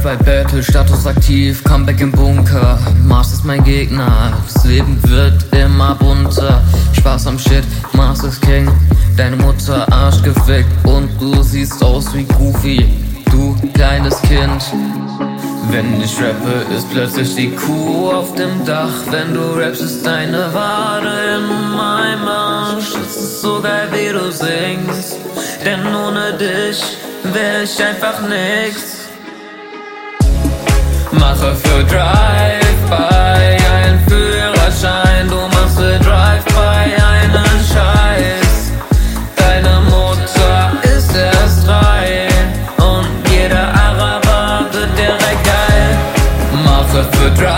bei Battle, Status aktiv, Comeback im Bunker. Mars ist mein Gegner, das Leben wird immer bunter. Spaß am Shit, Mars ist King. Deine Mutter Arsch gefickt und du siehst aus wie Goofy, du kleines Kind. Wenn ich rappe, ist plötzlich die Kuh auf dem Dach. Wenn du rappst, ist deine Wade in meinem Arsch. Es ist so geil, wie du singst, denn ohne dich wär ich einfach nix. Mache für Drive-By einen Führerschein, du machst für Drive-By einen Scheiß. Deine Mutter ist erst 3 und jeder Araber wird direkt geil. Mache für Drive-By